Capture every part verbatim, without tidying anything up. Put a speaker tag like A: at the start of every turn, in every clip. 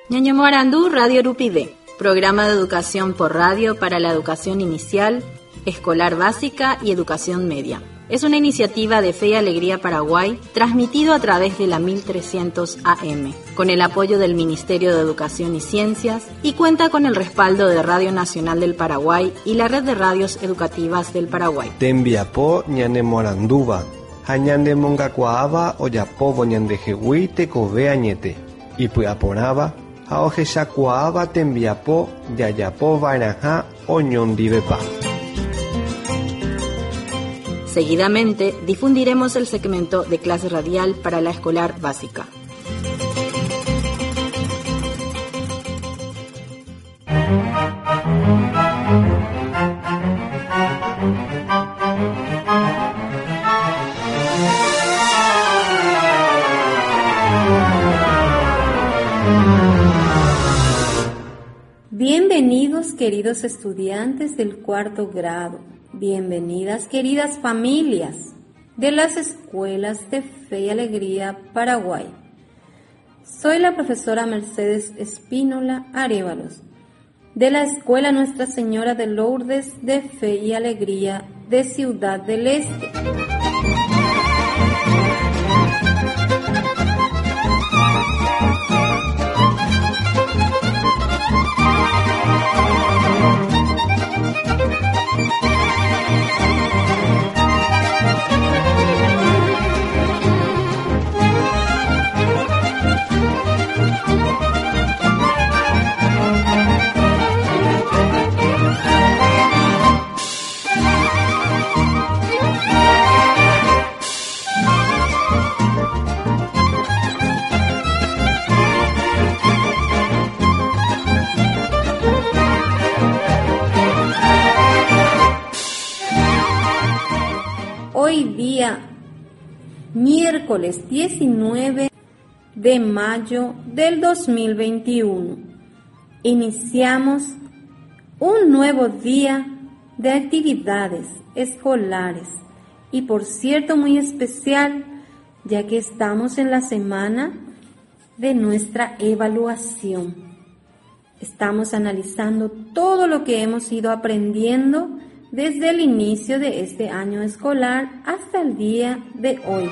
A: Ñañomoarandú Radio Rupide, programa de educación por radio para la educación inicial, escolar básica y educación media. Es una iniciativa de Fe y Alegría Paraguay, transmitido a través de la mil trescientos A M, con el apoyo del Ministerio de Educación y Ciencias, y cuenta con el respaldo de Radio Nacional del Paraguay y la Red de Radios Educativas del Paraguay.
B: Tembiapó ñanemoranduba, hañandemongacuaaba oyapobo ñandejehui tekove añete, y puyaporaba, haojeshakuaaba tembiapó yayapo vairaja oñondivepa.
A: Seguidamente, difundiremos el segmento de clase radial para la escolar básica.
C: Bienvenidos, queridos estudiantes del cuarto grado. Bienvenidas, queridas familias de las escuelas de Fe y Alegría Paraguay. Soy la profesora Mercedes Espínola Arévalos, de la Escuela Nuestra Señora de Lourdes de Fe y Alegría de Ciudad del Este. Hoy día, miércoles diecinueve de mayo del dos mil veintiuno, iniciamos un nuevo día de actividades escolares y, por cierto, muy especial, ya que estamos en la semana de nuestra evaluación. Estamos analizando todo lo que hemos ido aprendiendo desde el inicio de este año escolar hasta el día de hoy.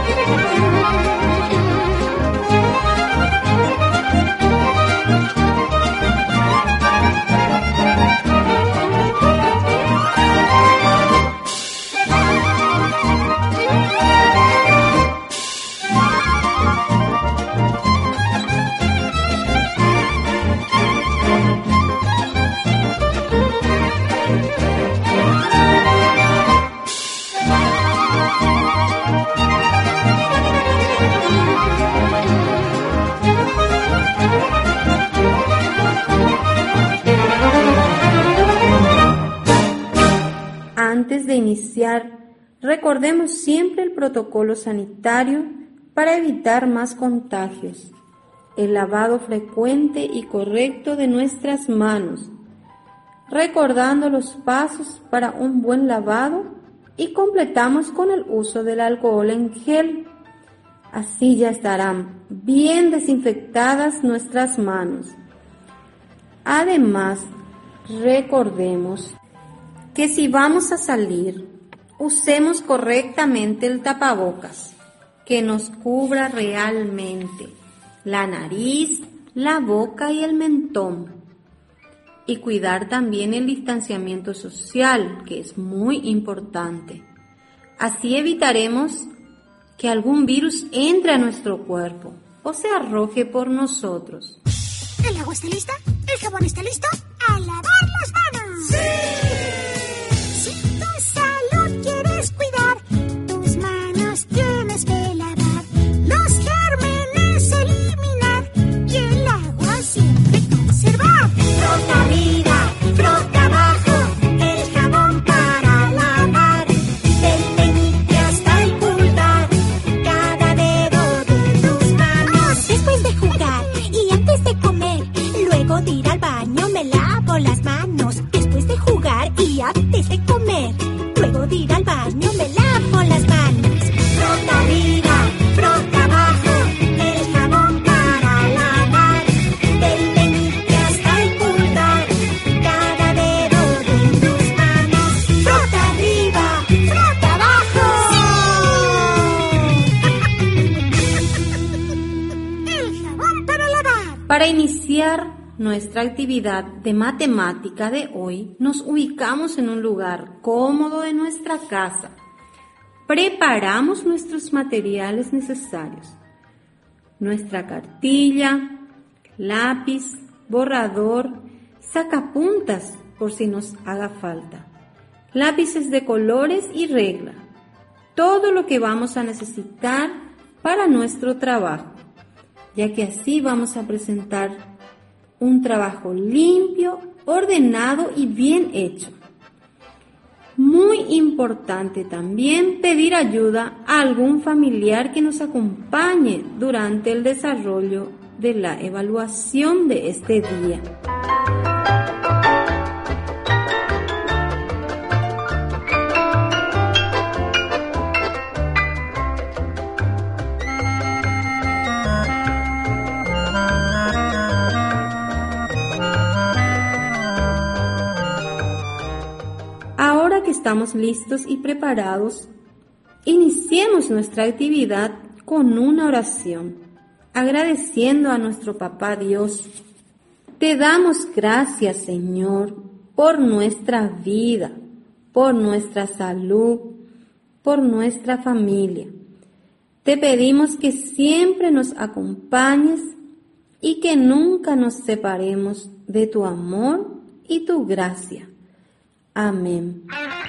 C: Antes de iniciar, recordemos siempre el protocolo sanitario para evitar más contagios, el lavado frecuente y correcto de nuestras manos, recordando los pasos para un buen lavado, y completamos con el uso del alcohol en gel. Así ya estarán bien desinfectadas nuestras manos. Además, recordemos que si vamos a salir, usemos correctamente el tapabocas, que nos cubra realmente la nariz, la boca y el mentón. Y cuidar también el distanciamiento social, que es muy importante. Así evitaremos que algún virus entre a nuestro cuerpo o se arroje por nosotros.
D: ¿El agua está lista? ¿El jabón está listo? ¡A lavar las manos! ¡Sí! Si tu salud quieres cuidar, tus manos tienes que lavar, los gérmenes eliminar y el agua siempre conservar. Frota arriba, frota abajo, el jabón para lavar, del meñique hasta el pulgar, cada dedo de tus manos. Después de jugar y antes de comer, luego de ir al baño me lavo las manos. Después de jugar
C: Para iniciar nuestra actividad de matemática de hoy, nos ubicamos en un lugar cómodo de nuestra casa. Preparamos nuestros materiales necesarios, nuestra cartilla, lápiz, borrador, sacapuntas por si nos haga falta, lápices de colores y regla, todo lo que vamos a necesitar para nuestro trabajo, ya que así vamos a presentar un trabajo limpio, ordenado y bien hecho. Muy importante también pedir ayuda a algún familiar que nos acompañe durante el desarrollo de la evaluación de este día. Ahora que estamos listos y preparados, iniciemos nuestra actividad con una oración, agradeciendo a nuestro Papá Dios. Te damos gracias, Señor, por nuestra vida, por nuestra salud, por nuestra familia. Te pedimos que siempre nos acompañes y que nunca nos separemos de tu amor y tu gracia. Amén.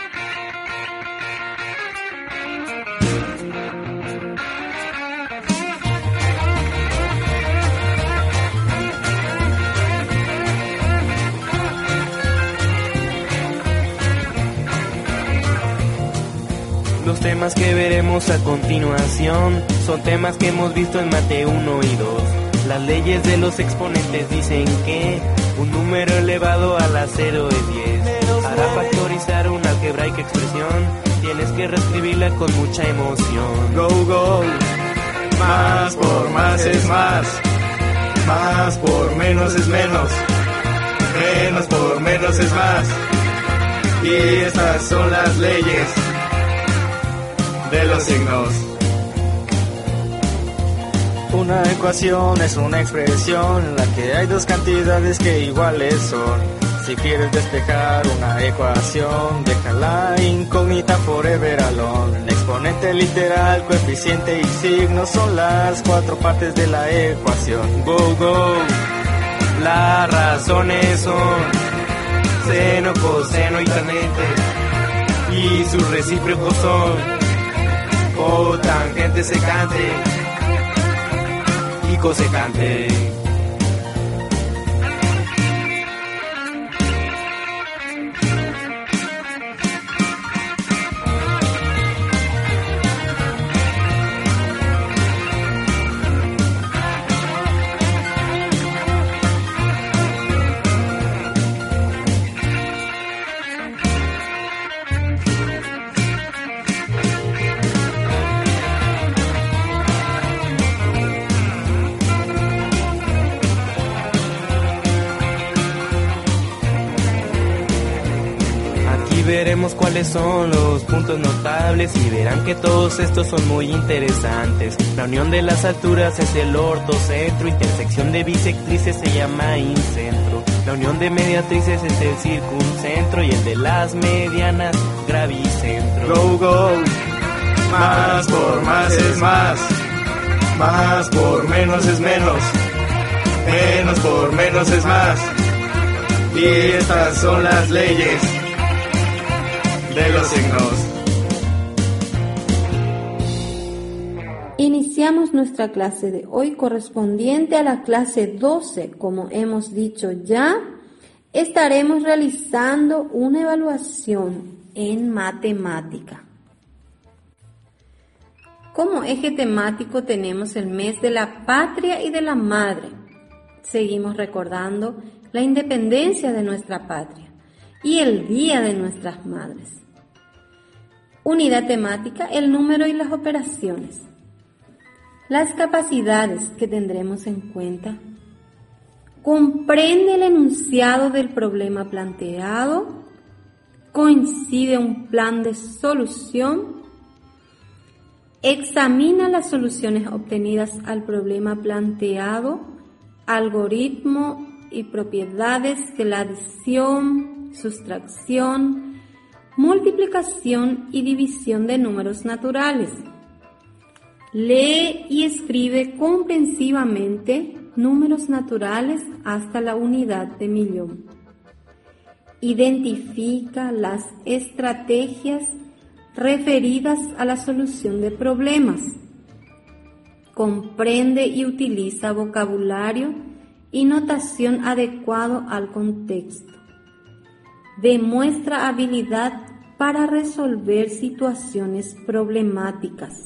E: Los temas que veremos a continuación son temas que hemos visto en Mate uno y dos. Las leyes de los exponentes dicen que un número elevado a la cero es diez. Para factorizar una algebraica expresión, tienes que reescribirla con mucha emoción.
F: Go, go, más por más es más, más por menos es menos, menos por menos es más. Y estas son las leyes de los signos.
G: Una ecuación es una expresión en la que hay dos cantidades que iguales son. Si quieres despejar una ecuación, déjala incógnita forever alone. Exponente literal, coeficiente y signo son las cuatro partes de la ecuación.
E: Go, go, las razones son seno, coseno y tangente, y sus recíprocos son cotangente, secante y cosecante. Veremos cuáles son los puntos notables y verán que todos estos son muy interesantes. La unión de las alturas es el ortocentro, intersección de bisectrices se llama incentro. La unión de mediatrices es el circuncentro y el de las medianas gravicentro.
F: Go, go, más por más es más, más por menos es menos, menos por menos es más. Y estas son las leyes de los signos.
C: Iniciamos nuestra clase de hoy correspondiente a la clase doce. Como hemos dicho ya, estaremos realizando una evaluación en matemática. Como eje temático tenemos el mes de la patria y de la madre. Seguimos recordando la independencia de nuestra patria y el día de nuestras madres. Unidad temática, el número y las operaciones. Las capacidades que tendremos en cuenta. Comprende el enunciado del problema planteado. Coincide un plan de solución. Examina las soluciones obtenidas al problema planteado algoritmo y propiedades de la adición, sustracción, multiplicación y división de números naturales. Lee y escribe comprensivamente números naturales hasta la unidad de millón. Identifica las estrategias referidas a la solución de problemas. Comprende y utiliza vocabulario y notación adecuado al contexto. Demuestra habilidad para resolver situaciones problemáticas.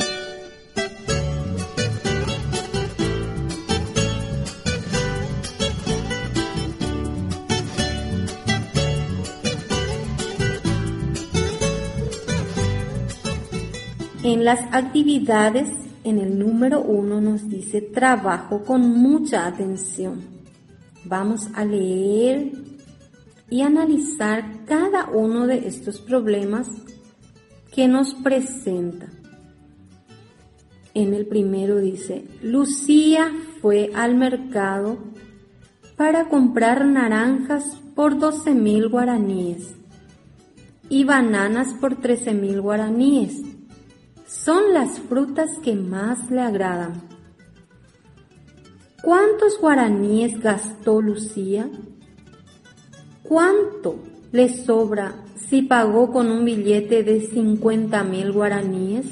C: En las actividades, en el número uno nos dice trabajo con mucha atención. Vamos a leer y analizar cada uno de estos problemas que nos presenta. En el primero dice, Lucía fue al mercado para comprar naranjas por doce mil guaraníes y bananas por trece mil guaraníes. Son las frutas que más le agradan. ¿Cuántos guaraníes gastó Lucía? ¿Cuánto le sobra si pagó con un billete de cincuenta mil guaraníes?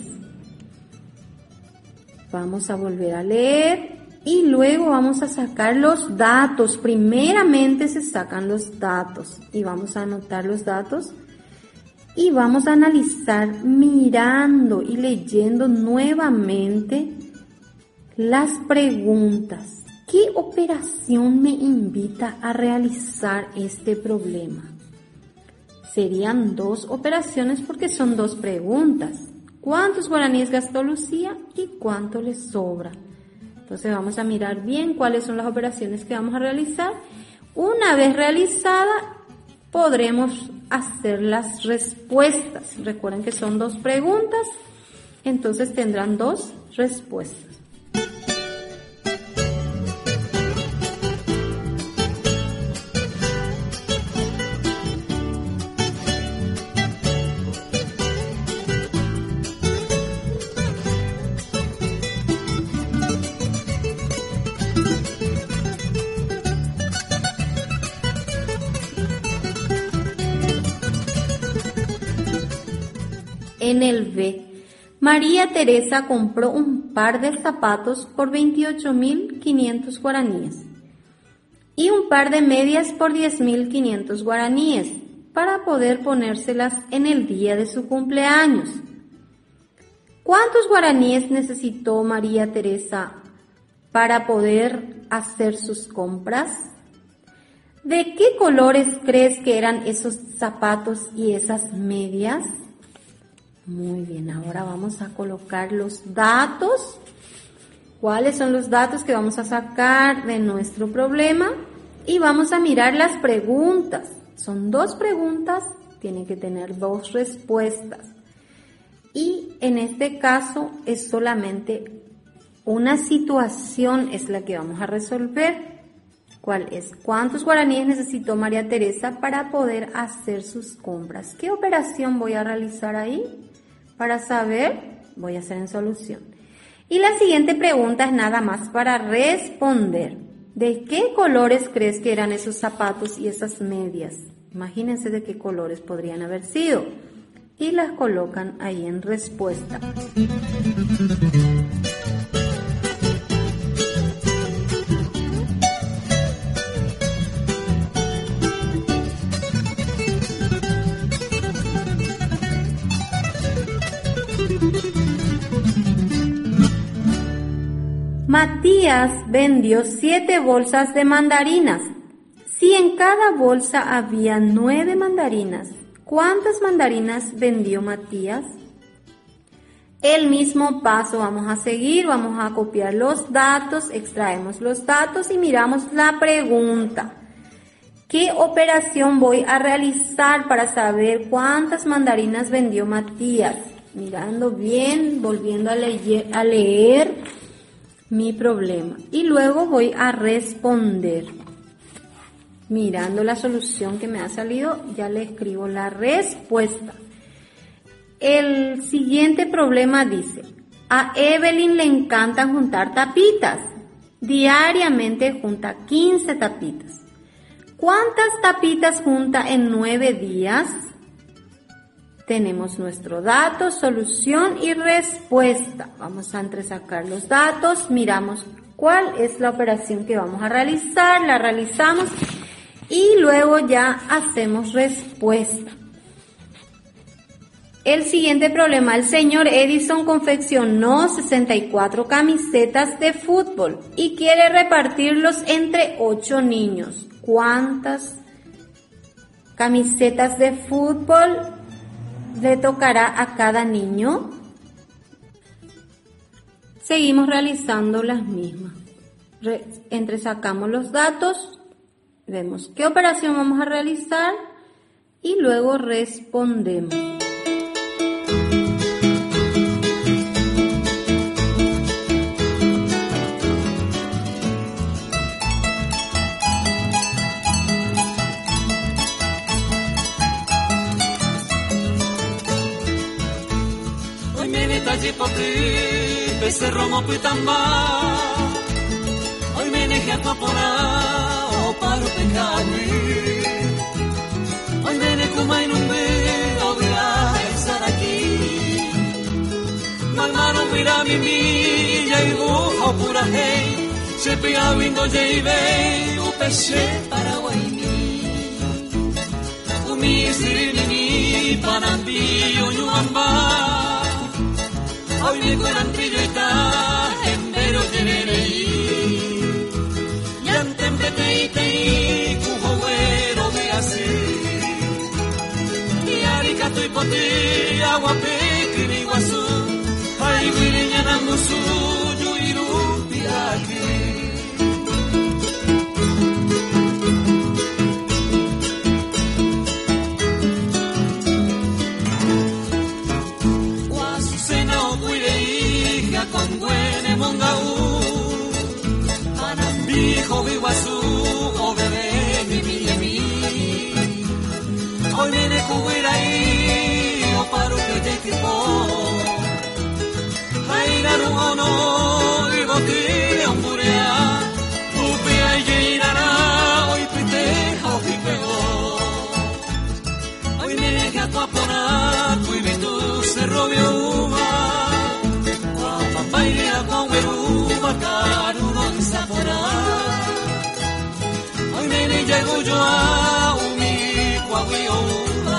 C: Vamos a volver a leer y luego vamos a sacar los datos. Primeramente se sacan los datos y vamos a anotar los datos. Y vamos a analizar mirando y leyendo nuevamente las preguntas. ¿Qué operación me invita a realizar este problema? Serían dos operaciones porque son dos preguntas. ¿Cuántos guaraníes gastó Lucía y cuánto le sobra? Entonces vamos a mirar bien cuáles son las operaciones que vamos a realizar. Una vez realizada, podremos hacer las respuestas. Recuerden que son dos preguntas, entonces tendrán dos respuestas. En el B, María Teresa compró un par de zapatos por veintiocho mil quinientos guaraníes y un par de medias por diez mil quinientos guaraníes para poder ponérselas en el día de su cumpleaños. ¿Cuántos guaraníes necesitó María Teresa para poder hacer sus compras? ¿De qué colores crees que eran esos zapatos y esas medias? Muy bien, ahora vamos a colocar los datos. ¿Cuáles son los datos que vamos a sacar de nuestro problema? Y vamos a mirar las preguntas. Son dos preguntas, tienen que tener dos respuestas. Y en este caso es solamente una situación es la que vamos a resolver. ¿Cuál es? ¿Cuántos guaraníes necesitó María Teresa para poder hacer sus compras? ¿Qué operación voy a realizar ahí? Para saber, voy a hacer en solución. Y la siguiente pregunta es nada más para responder. ¿De qué colores crees que eran esos zapatos y esas medias? Imagínense de qué colores podrían haber sido. Y las colocan ahí en respuesta. Matías vendió siete bolsas de mandarinas. Si en cada bolsa había nueve mandarinas, ¿cuántas mandarinas vendió Matías? El mismo paso vamos a seguir, vamos a copiar los datos, extraemos los datos y miramos la pregunta. ¿Qué operación voy a realizar para saber cuántas mandarinas vendió Matías? Mirando bien, volviendo a leer, a leer mi problema. Y luego voy a responder. Mirando la solución que me ha salido, ya le escribo la respuesta. El siguiente problema dice: a Evelyn le encanta juntar tapitas. Diariamente junta quince tapitas. ¿Cuántas tapitas junta en nueve días? Tenemos nuestro dato, solución y respuesta. Vamos a entresacar los datos, miramos cuál es la operación que vamos a realizar, la realizamos y luego ya hacemos respuesta. El siguiente problema: el señor Edison confeccionó sesenta y cuatro camisetas de fútbol y quiere repartirlos entre ocho niños. ¿Cuántas camisetas de fútbol le tocará a cada niño? Seguimos realizando las mismas. Re- entresacamos los datos, vemos qué operación vamos a realizar y luego respondemos.
H: Poty, becerro mopytamba, hoy me dejé apapona, o paro pecani, hoy me dejé uma inumbe, o vea estar aquí, malmano mira mi milla y bujo pura hey, se pega vindo jeibe, o peche paraguayni, o mi sirini panambi, o yuamba. Hoy me cuelan trilleta, en vero tenerei, y antes de teitei, cujo güero me hace, y aricato y pote, agua peque ni guasú, ay guireña namusu, yuiru piraki. Con buene mongaú, Panambijo Biguazú, o bebé mi mi mi. Hoy viene Cuguiraí, o paro que te equipó. Jairaru ono, y botilla umburea, upea y lleirara, hoy piteja o pipegó. Hoy viene que a tu apona, cuivitu se robió uva. Bailia con veruba caruno en Zapora. Hoy me llego yo a umi cuaguioma.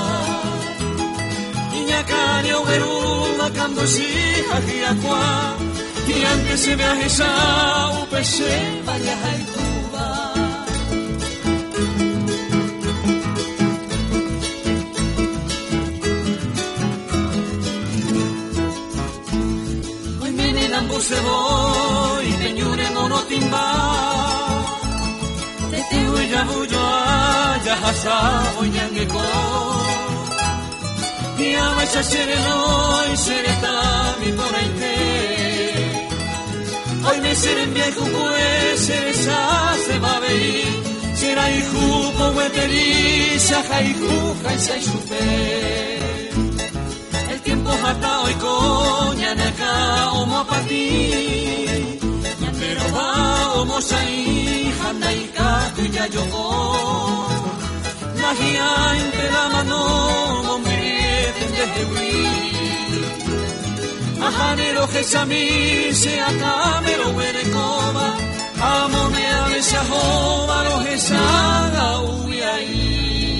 H: Niña cario veruba cando shija giacua. Y antes se me ajesa un peche vaya a Cuba. Se voy, peñure monotimba, te te voy a bujoa, ya hasa voy a ngeko, y a vecha sereno y sereta mi poraite, hoy me seren viejo pues seresa se va a ver, será hijo poeteri, saja hijo, jaisa y supe. Tiempo hasta hoy coña naka omo pati pero va omo sai handai ka tuya yoko magia entre la mano mombre desde wi ahanero gesami se akamero werekoba amone avesa hoba lo gesaga uyai.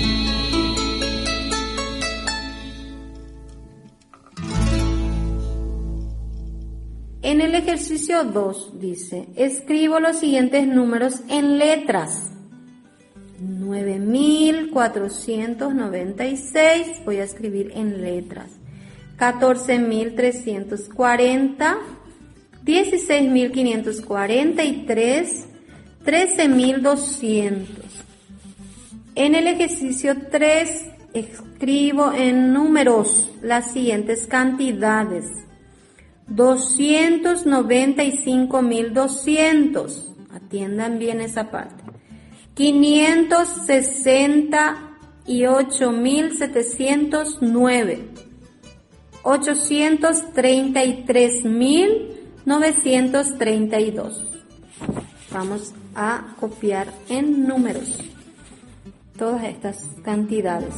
C: En el ejercicio dos dice, escribo los siguientes números en letras. nueve mil cuatrocientos noventa y seis, voy a escribir en letras. catorce mil trescientos cuarenta, dieciséis mil quinientos cuarenta y tres, trece mil doscientos. En el ejercicio tres escribo en números las siguientes cantidades. doscientos noventa y cinco mil doscientos. Atiendan bien esa parte. quinientos sesenta y ocho mil setecientos nueve. ochocientos treinta y tres mil novecientos treinta y dos. Vamos a copiar en números todas estas cantidades.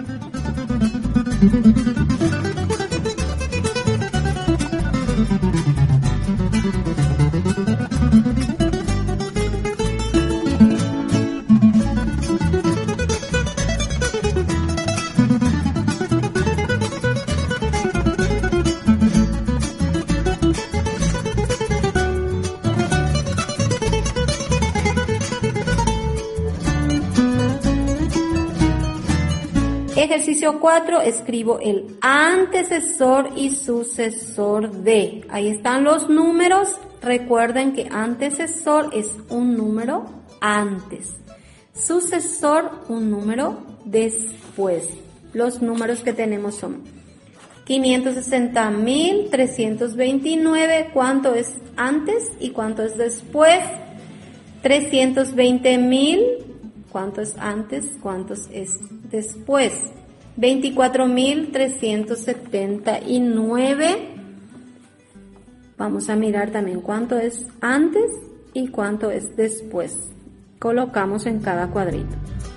C: Ejercicio cuatro, escribo el antecesor y sucesor de. Ahí están los números. Recuerden que antecesor es un número antes. Sucesor, un número después. Los números que tenemos son quinientos sesenta mil trescientos veintinueve. ¿Cuánto es antes y cuánto es después? trescientos veinte mil. ¿Cuánto es antes? ¿Cuánto es después? veinticuatro mil trescientos setenta y nueve. Vamos a mirar también cuánto es antes y cuánto es después. Colocamos en cada cuadrito.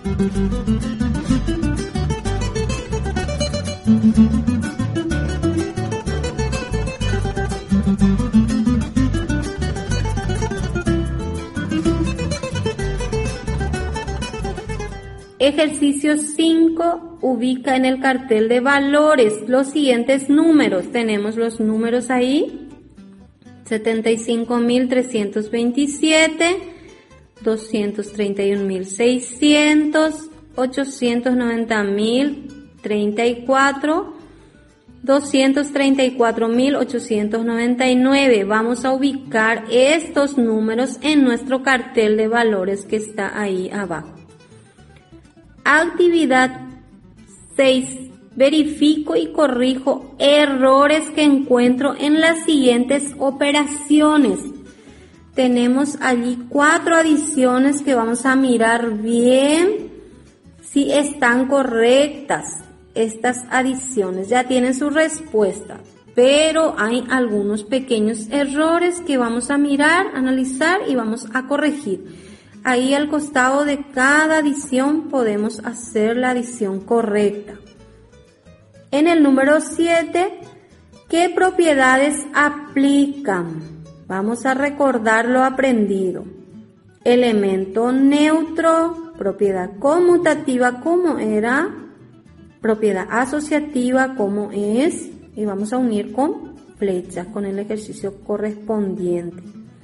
C: Ejercicio cinco, ubica en el cartel de valores los siguientes números. Tenemos los números ahí: setenta y cinco mil trescientos veintisiete, doscientos treinta y un mil seiscientos, ochocientos noventa mil treinta y cuatro, doscientos treinta y cuatro mil ochocientos noventa y nueve. Vamos a ubicar estos números en nuestro cartel de valores que está ahí abajo. Actividad seis. Verifico y corrijo errores que encuentro en las siguientes operaciones. Tenemos allí cuatro adiciones que vamos a mirar bien si están correctas. Estas adiciones ya tienen su respuesta, pero hay algunos pequeños errores que vamos a mirar, analizar y vamos a corregir. Ahí al costado de cada adición podemos hacer la adición correcta. En el número siete, ¿qué propiedades aplican? Vamos a recordar lo aprendido. Elemento neutro, propiedad conmutativa, ¿cómo era? Propiedad asociativa, ¿cómo es? Y vamos a unir con flechas, con el ejercicio correspondiente.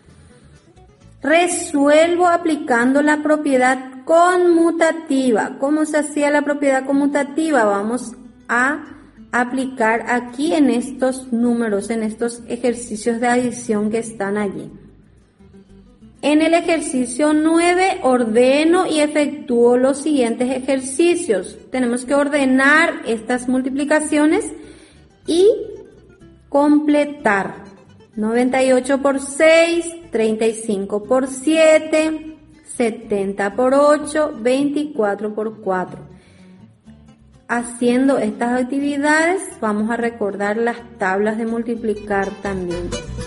C: Resuelvo aplicando la propiedad conmutativa. ¿Cómo se hacía la propiedad conmutativa? Vamos a aplicar aquí en estos números, en estos ejercicios de adición que están allí. En el ejercicio nueve, ordeno y efectúo los siguientes ejercicios. Tenemos que ordenar estas multiplicaciones y completar. noventa y ocho por seis, treinta y cinco por siete, setenta por ocho, veinticuatro por cuatro. Haciendo estas actividades vamos a recordar las tablas de multiplicar también.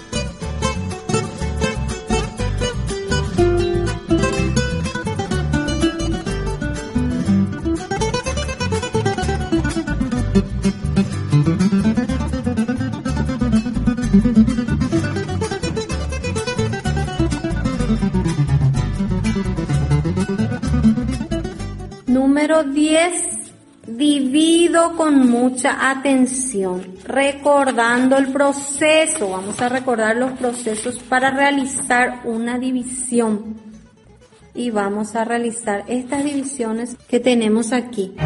C: Número diez. Divido con mucha atención, recordando el proceso. Vamos a recordar los procesos para realizar una división. Y vamos a realizar estas divisiones que tenemos aquí.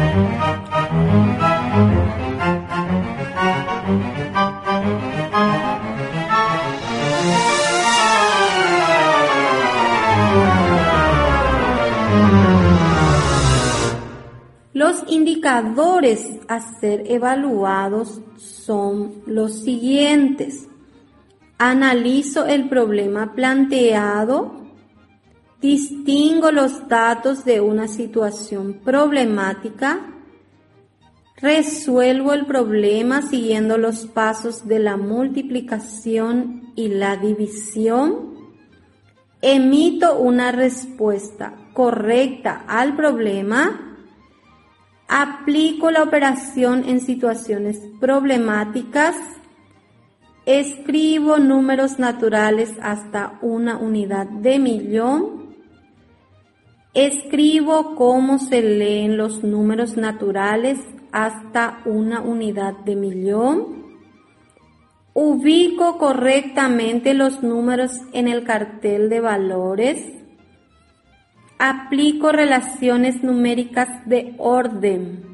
C: Los indicadores a ser evaluados son los siguientes. Analizo el problema planteado, distingo los datos de una situación problemática, resuelvo el problema siguiendo los pasos de la multiplicación y la división, emito una respuesta correcta al problema, aplico la operación en situaciones problemáticas, escribo números naturales hasta una unidad de millón, escribo cómo se leen los números naturales hasta una unidad de millón, ubico correctamente los números en el cartel de valores, aplico relaciones numéricas de orden,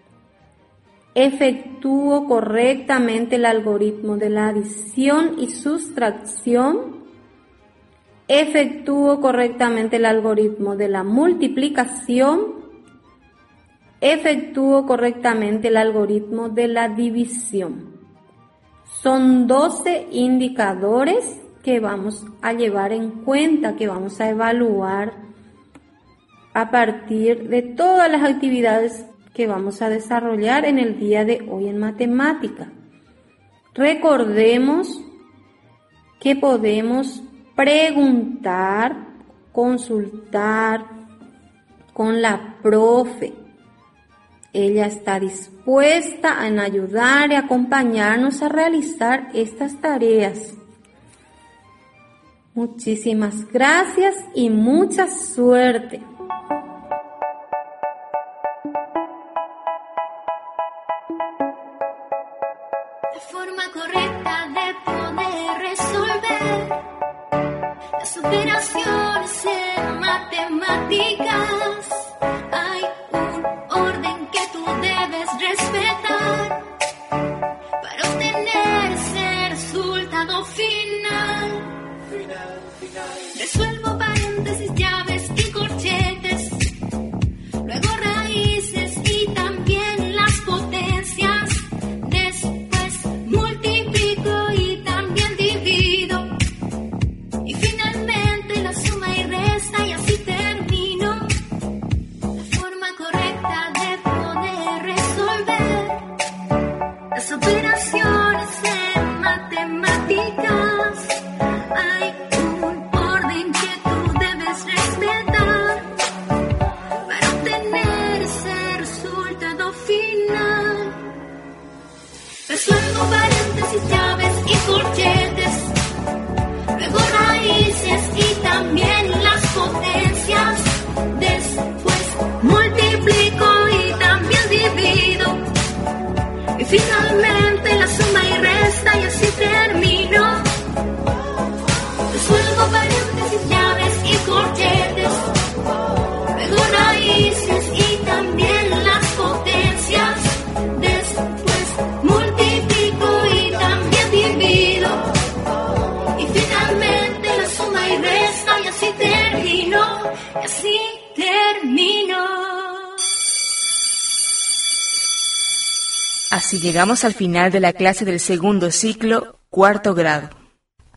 C: efectúo correctamente el algoritmo de la adición y sustracción, efectúo correctamente el algoritmo de la multiplicación, efectúo correctamente el algoritmo de la división. Son doce indicadores que vamos a llevar en cuenta, que vamos a evaluar a partir de todas las actividades que vamos a desarrollar en el día de hoy en matemática. Recordemos que podemos preguntar, consultar con la profe. Ella está dispuesta en ayudar y acompañarnos a realizar estas tareas. Muchísimas gracias y mucha suerte.
I: La forma correcta de poder resolver las operaciones en matemáticas. Hay un orden que tú debes respetar para obtener ese resultado final. Final, final. Resuelvo paréntesis, llaves y corchetes, luego raíces y también las potencias. Después multiplico y también divido. Y finalmente la suma y resta y así termino. La forma correcta de poder resolver las operaciones en matemáticas. Hay un orden que tú debes respetar para obtener ese resultado final. Resuelvo paréntesis, llaves y corchetes, luego raíces y también las potencias. Después multiplico y también divido. Y finalmente la suma y resta y así termino. Resuelvo paréntesis, llaves y corchetes, luego raíces y también las potencias. Después multiplico y también divido. Y finalmente la suma y resta y así termino. Y así termino.
J: Así llegamos al final de la clase del segundo ciclo, cuarto grado.